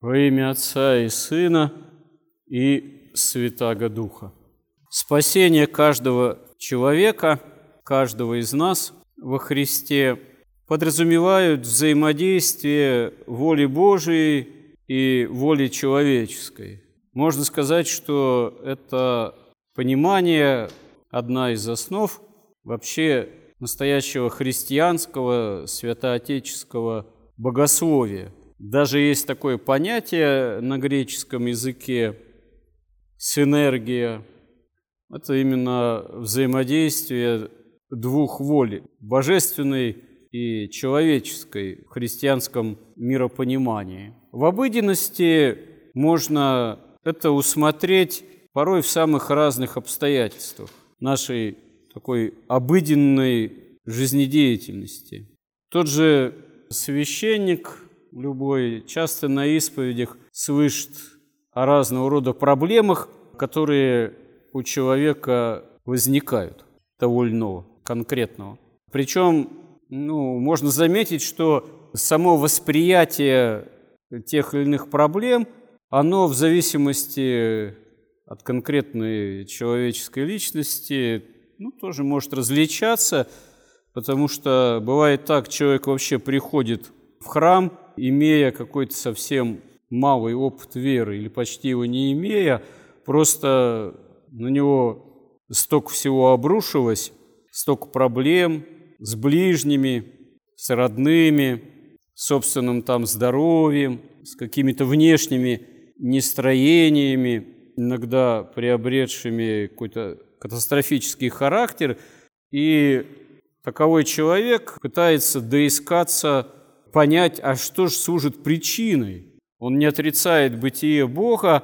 Во имя Отца и Сына и Святаго Духа. Спасение каждого человека, каждого из нас во Христе подразумевают взаимодействие воли Божией и воли человеческой. Можно сказать, что это понимание – одна из основ вообще настоящего христианского святоотеческого богословия. Даже есть такое понятие на греческом языке «синергия». Это именно взаимодействие двух волей – божественной и человеческой в христианском миропонимании. В обыденности можно это усмотреть порой в самых разных обстоятельствах нашей такой обыденной жизнедеятельности. Тот же священник любой часто на исповедях слышит о разного рода проблемах, которые у человека возникают, того или иного, конкретного. Причем, можно заметить, что само восприятие тех или иных проблем, оно в зависимости от конкретной человеческой личности, тоже может различаться, потому что бывает так, человек вообще приходит в храм, имея какой-то совсем малый опыт веры или почти его не имея, просто на него столько всего обрушилось, столько проблем с ближними, с родными, с собственным здоровьем, с какими-то внешними нестроениями, иногда приобретшими какой-то катастрофический характер, и таковой человек пытается доискаться, понять, а что же служит причиной. Он не отрицает бытие Бога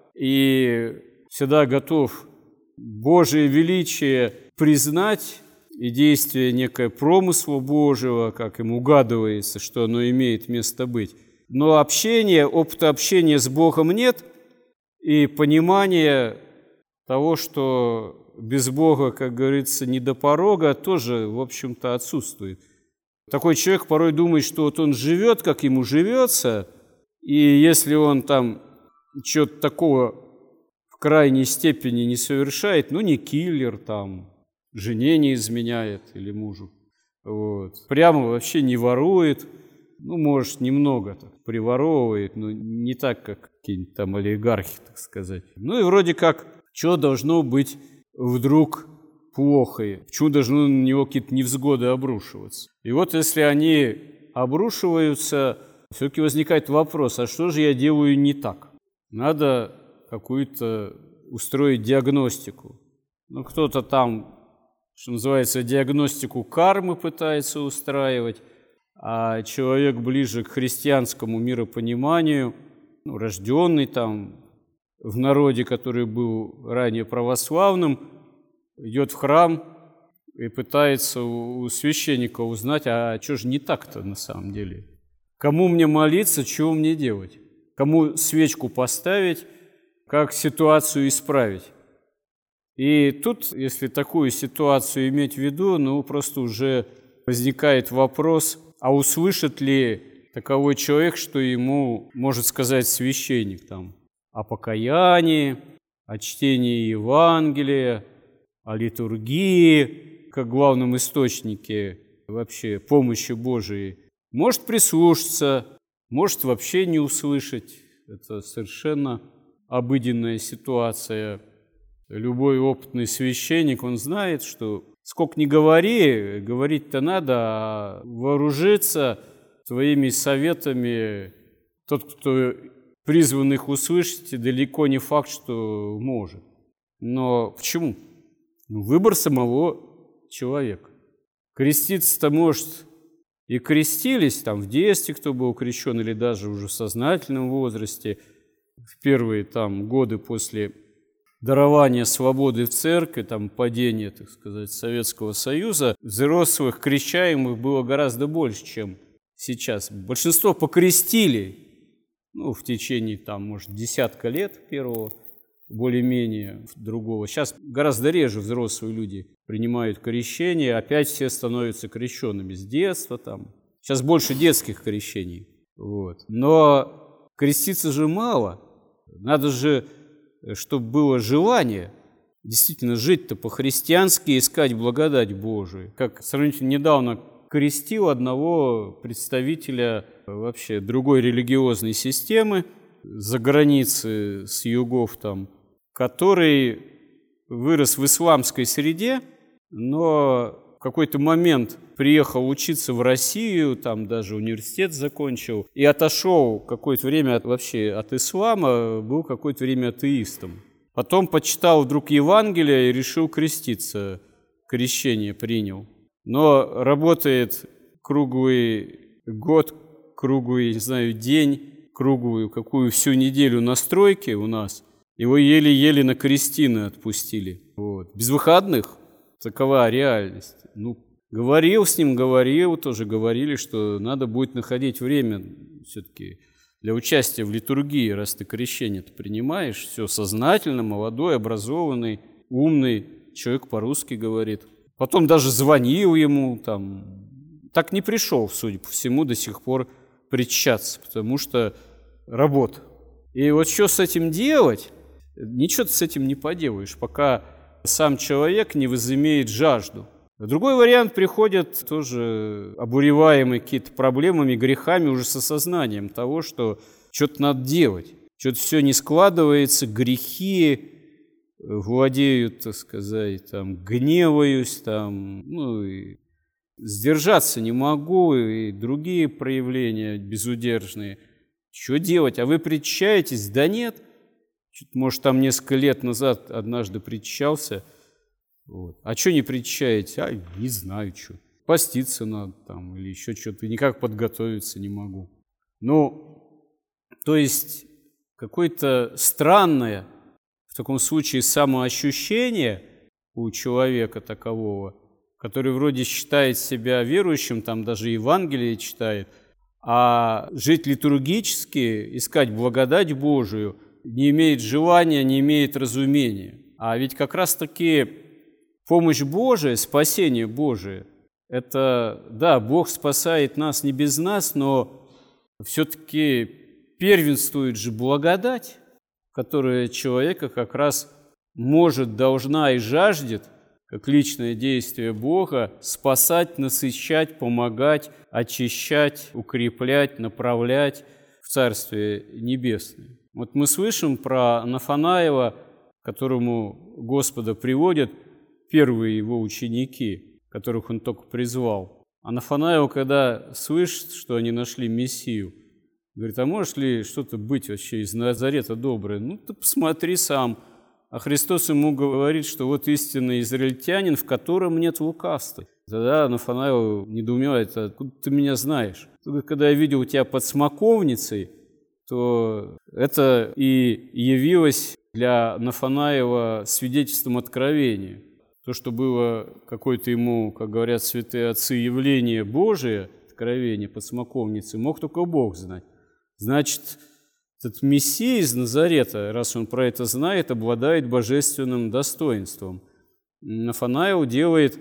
и всегда готов Божие величие признать и действие некое промысла Божьего, как им угадывается, что оно имеет место быть. Но опыта общения с Богом нет, и понимания того, что без Бога, как говорится, не до порога, тоже, в общем-то, отсутствует. Такой человек порой думает, что он живет, как ему живется, и если он чего-то такого в крайней степени не совершает, не киллер, жене не изменяет или мужу, прямо вообще не ворует, может, немного приворовывает, но не так, как какие-нибудь олигархи, так сказать. И вроде как, что должно быть вдруг плохо, почему должны на него какие-то невзгоды обрушиваться. И если они обрушиваются, все-таки возникает вопрос, а что же я делаю не так? Надо какую-то устроить диагностику. Кто-то что называется, диагностику кармы пытается устраивать, а человек ближе к христианскому миропониманию, рожденный в народе, который был ранее православным, идет в храм и пытается у священника узнать, а что же не так-то на самом деле? Кому мне молиться, чего мне делать? Кому свечку поставить, как ситуацию исправить? И тут, если такую ситуацию иметь в виду, просто уже возникает вопрос, а услышит ли таковой человек, что ему может сказать священник о покаянии, о чтении Евангелия, о литургии, как главном источнике вообще помощи Божией. Может прислушаться, может вообще не услышать. Это совершенно обыденная ситуация. Любой опытный священник, он знает, что сколько ни говори, говорить-то надо, а вооружиться своими советами тот, кто призван их услышать, далеко не факт, что может. Но почему? Выбор самого человека. Креститься-то, может, и крестились в детстве, кто был крещен, или даже уже в сознательном возрасте, в первые годы после дарования свободы в церкви, падения, так сказать, Советского Союза, взрослых крещаемых было гораздо больше, чем сейчас. Большинство покрестили, в течение, может, десятка лет первого, более-менее другого. Сейчас гораздо реже взрослые люди принимают крещение, опять все становятся крещенными с детства. Сейчас больше детских крещений. Но креститься же мало. Надо же, чтобы было желание действительно жить-то по-христиански, искать благодать Божию. Как сравнительно недавно крестил одного представителя вообще другой религиозной системы за границы, с югов там, который вырос в исламской среде, но в какой-то момент приехал учиться в Россию, там даже университет закончил, и отошел какое-то время вообще от ислама, был какое-то время атеистом. Потом почитал вдруг Евангелие и решил креститься, крещение принял. Но работает круглый год, круглый, не знаю, день, круглую какую всю неделю на стройке у нас. Его еле-еле на крестины отпустили. Вот. Без выходных. Такова реальность. Говорил с ним, тоже говорили, что надо будет находить время все-таки для участия в литургии, раз ты крещение-то принимаешь. Все сознательно, молодой, образованный, умный, человек по-русски говорит. Потом даже звонил ему, так не пришел, судя по всему, до сих пор причащаться, потому что работа. И вот что с этим делать? Ничего ты с этим не поделаешь, пока сам человек не возымеет жажду. Другой вариант: приходят тоже обуреваемые какими-то проблемами, грехами, уже с осознанием того, что что-то надо делать. Что-то все не складывается, грехи владеют, так сказать, гневаюсь, и сдержаться не могу, и другие проявления безудержные. Что делать? А вы причащаетесь? Да нет. Может, несколько лет назад однажды причащался. Вот. А что не причащаете? Не знаю, что. Поститься надо или еще что-то. Никак подготовиться не могу. То есть какое-то странное в таком случае самоощущение у человека такового, который вроде считает себя верующим, даже Евангелие читает, а жить литургически, искать благодать Божию, не имеет желания, не имеет разумения. А ведь как раз-таки помощь Божия, спасение Божие, это, да, Бог спасает нас не без нас, но все-таки первенствует же благодать, которая человека как раз может, должна и жаждет, как личное действие Бога, спасать, насыщать, помогать, очищать, укреплять, направлять в Царствие Небесное. Вот мы слышим про Нафанаила, которому Господа приводят первые его ученики, которых он только призвал. А Нафанаил, когда слышит, что они нашли Мессию, говорит: а может ли что-то быть вообще из Назарета доброе? Ты посмотри сам. А Христос ему говорит, что вот истинный израильтянин, в котором нет лукавства. Тогда Нафанаил недоумевает: откуда ты меня знаешь? Когда я видел тебя под смоковницей, то это и явилось для Нафанаила свидетельством откровения. То, что было какое-то ему, как говорят святые отцы, явление Божие, откровение под смоковницей, мог только Бог знать. Значит, этот Мессия из Назарета, раз он про это знает, обладает божественным достоинством. Нафанаил делает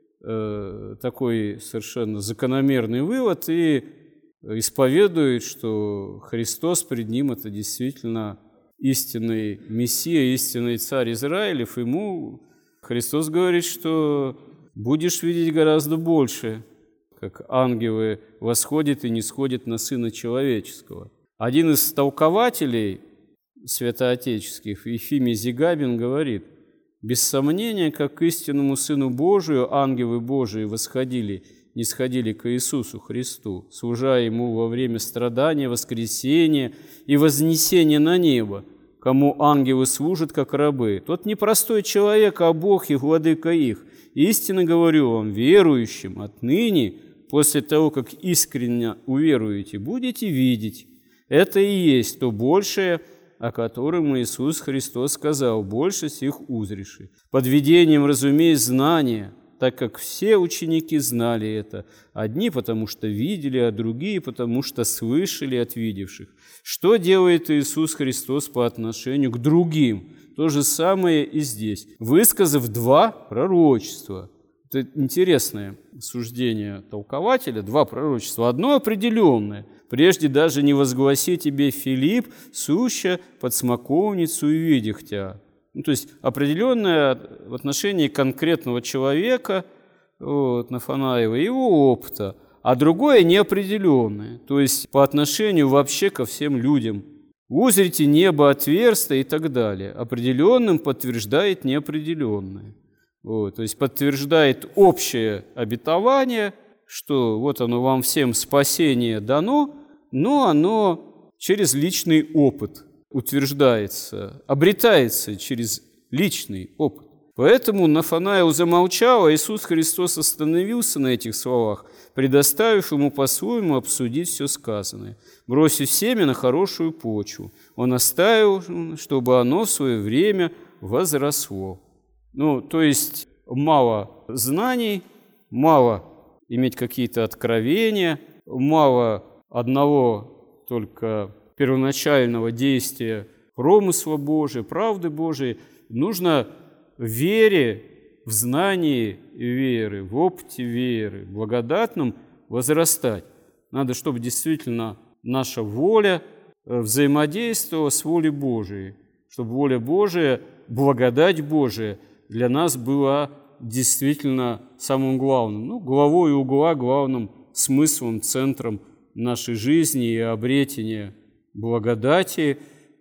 такой совершенно закономерный вывод и исповедует, что Христос пред ним – это действительно истинный Мессия, истинный царь Израилев. Ему Христос говорит, что будешь видеть гораздо больше, как ангелы восходят и нисходят на Сына Человеческого. Один из толкователей святоотеческих, Ефимий Зигабин, говорит: без сомнения, как к истинному Сыну Божию ангелы Божии нисходили к Иисусу Христу, служа Ему во время страдания, воскресения и вознесения на небо, кому ангелы служат как рабы. Тот не простой человек, а Бог и владыка их. Истинно говорю вам, верующим, отныне, после того, как искренне уверуете, будете видеть. Это и есть то большее, о котором Иисус Христос сказал: больше сих узришь. Под видением, разумеется, знания, так как все ученики знали это. Одни, потому что видели, а другие, потому что слышали от видевших. Что делает Иисус Христос по отношению к другим? То же самое и здесь. Высказав два пророчества, Это интересное суждение толкователя. Два пророчества. Одно определенное. «Прежде даже не возгласи тебе, Филипп, суща под смоковницу и видях тебя». То есть определенное в отношении конкретного человека, Нафанаева, его опыта, а другое неопределенное, то есть по отношению вообще ко всем людям. «Узрите небо отверсто» и так далее. Определенным подтверждает неопределенное. То есть подтверждает общее обетование, что вот оно вам всем спасение дано, но оно через личный опыт утверждается, обретается через личный опыт. Поэтому Нафанаил замолчал, а Иисус Христос остановился на этих словах, предоставив ему по-своему обсудить все сказанное, бросив семя на хорошую почву. Он оставил, чтобы оно в свое время возросло. То есть мало знаний, мало иметь какие-то откровения, мало одного только первоначального действия промысла Божия, правды Божией. Нужно в вере, в знании веры, в опыте веры, в благодатном возрастать. Надо, чтобы действительно наша воля взаимодействовала с волей Божией, чтобы воля Божия, благодать Божия для нас была действительно самым главным, главой угла, главным смыслом, центром нашей жизни и обретения благодати,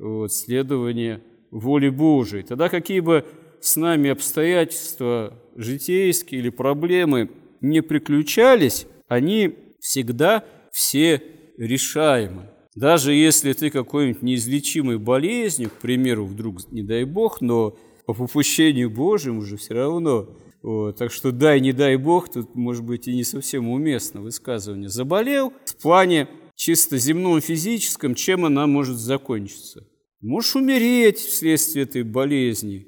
следования воле Божией. Тогда какие бы с нами обстоятельства житейские или проблемы не приключались, они всегда все решаемы. Даже если ты какой-нибудь неизлечимой болезнью, к примеру, вдруг, не дай Бог, но по попущению Божьему же все равно. Так что дай, не дай Бог, тут, может быть, и не совсем уместно высказывание. Заболел в плане чисто земном, физическом, чем она может закончиться? Можешь умереть вследствие этой болезни,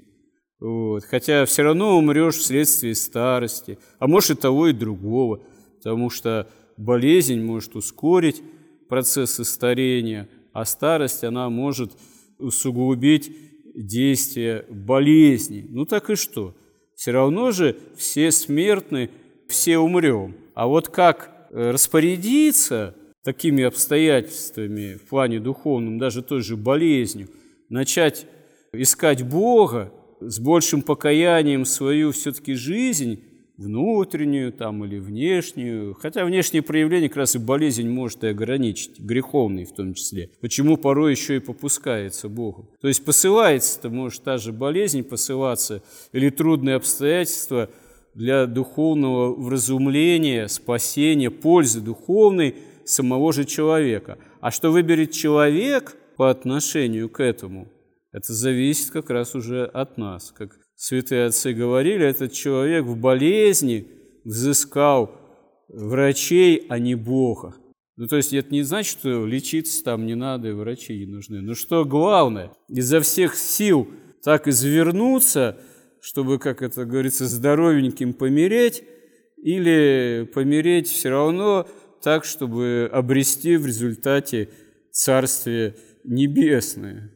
хотя все равно умрешь вследствие старости, а может и того, и другого, потому что болезнь может ускорить процессы старения, а старость, она может усугубить действие болезни. Так и что? Все равно же все смертны, все умрем. А вот как распорядиться такими обстоятельствами в плане духовном, даже той же болезнью, начать искать Бога, с большим покаянием свою все-таки жизнь, внутреннюю или внешнюю, хотя внешние проявления как раз и болезнь может и ограничить, греховные в том числе. Почему порой еще и попускается Богу? То есть посылается-то, может, та же болезнь посылаться или трудные обстоятельства для духовного вразумления, спасения, пользы духовной самого же человека. А что выберет человек по отношению к этому, это зависит как раз уже от нас. Как святые отцы говорили, этот человек в болезни взыскал врачей, а не Бога. То есть это не значит, что лечиться там не надо и врачи не нужны. Но что главное, изо всех сил так извернуться, чтобы, как это говорится, здоровеньким помереть, или помереть все равно так, чтобы обрести в результате Царствие Небесное,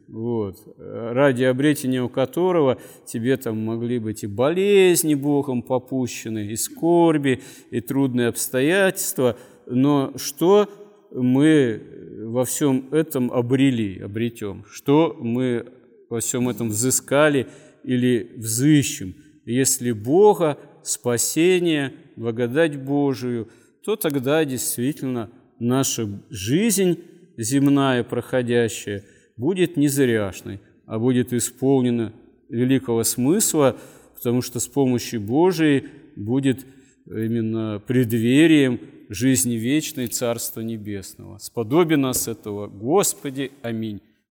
ради обретения которого тебе могли быть и болезни Богом попущены, и скорби, и трудные обстоятельства, но что мы во всем этом обретем, что мы во всем этом взыскали или взыщем. Если Бога, спасение, благодать Божию, то тогда действительно наша жизнь земная, проходящая, будет не зряшной, а будет исполнена великого смысла, потому что с помощью Божией будет именно преддверием жизни вечной Царства Небесного. Сподоби нас этого, Господи. Аминь.